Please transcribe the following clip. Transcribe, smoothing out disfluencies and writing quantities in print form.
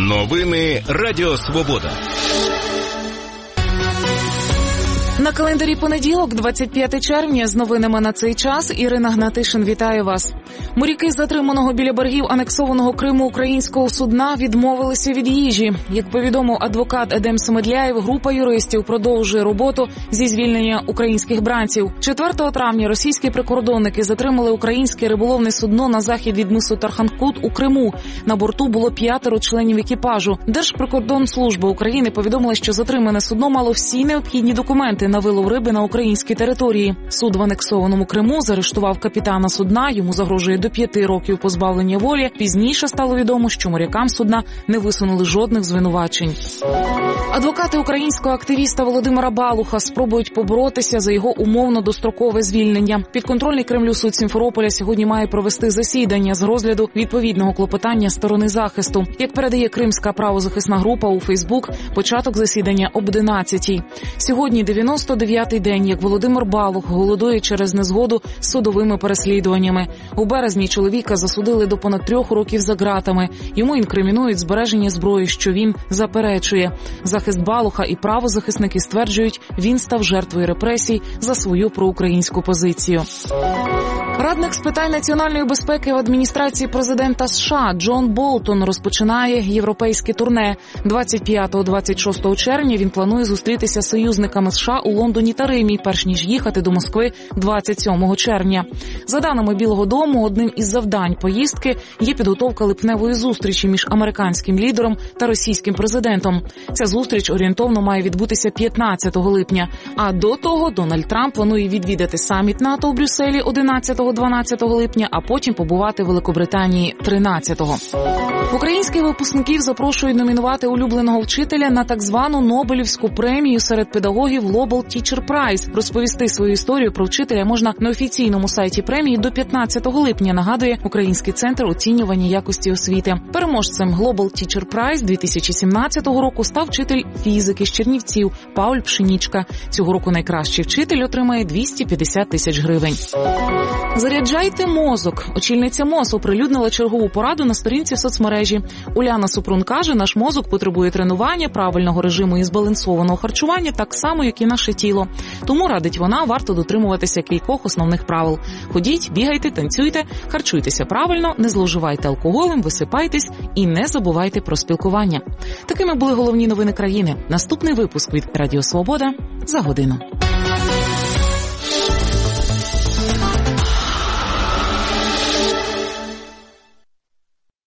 Новини Радіо Свобода. На календарі понеділок, 25 червня, з новинами на цей час Ірина Гнатишин вітає вас. Моряки затриманого біля берегів анексованого Криму українського судна відмовилися від їжі. Як повідомив адвокат Едем Самедляєв, група юристів продовжує роботу зі звільнення українських бранців. 4 травня російські прикордонники затримали українське риболовне судно на захід від мису Тарханкут у Криму. На борту було 5 членів екіпажу. Держприкордонслужба України повідомила, що затримане судно мало всі необхідні документи на вилов риби на українській території. Суд в анексованому Криму заарештував капітана судна, йому загрожує до 5 років позбавлення волі. Пізніше стало відомо, що морякам судна не висунули жодних звинувачень. Адвокати українського активіста Володимира Балуха спробують поборотися за його умовно дострокове звільнення. Підконтрольний Кремлю суд Сімферополя сьогодні має провести засідання з розгляду відповідного клопотання сторони захисту. Як передає Кримська правозахисна група у Фейсбук, початок засідання об 11-й. Сьогодні 99-й день, як Володимир Балух голодує через незгоду з судовими переслідуваннями. У березні чоловіка засудили до понад 3 років за ґратами. Йому інкримінують збереження зброї, що він заперечує. Захист Балуха і правозахисники стверджують, він став жертвою репресій за свою проукраїнську позицію. Радник з питань національної безпеки в адміністрації президента США Джон Болтон розпочинає європейське турне. 25-26 червня він планує зустрітися з союзниками США у Лондоні та Римі, перш ніж їхати до Москви 27 червня. За даними Білого дому, одним із завдань поїздки є підготовка липневої зустрічі між американським лідером та російським президентом. Ця зустріч орієнтовно має відбутися 15 липня. А до того Дональд Трамп планує відвідати саміт НАТО у Брюсселі 11-12 липня, а потім побувати в Великобританії 13-го. Українських випускників запрошують номінувати улюбленого вчителя на так звану Нобелівську премію серед педагогів Global Teacher Prize. Розповісти свою історію про вчителя можна на офіційному сайті премії до 15 липня, нагадує Український центр оцінювання якості освіти. Переможцем Global Teacher Prize 2017 року став вчитель фізики з Чернівців Пауль Пшенічка. Цього року найкращий вчитель отримає 250 тисяч гривень. Заряджайте мозок. Очільниця МОЗ оприлюднила чергову пораду на сторінці в соцмережі. Уляна Супрун каже, наш мозок потребує тренування, правильного режиму і збалансованого харчування так само, як і наше тіло. Тому, радить вона, варто дотримуватися кількох основних правил. Ходіть, бігайте, танцюйте, харчуйтеся правильно, не зловживайте алкоголем, висипайтесь і не забувайте про спілкування. Такими були головні новини країни. Наступний випуск від Радіо Свобода за годину.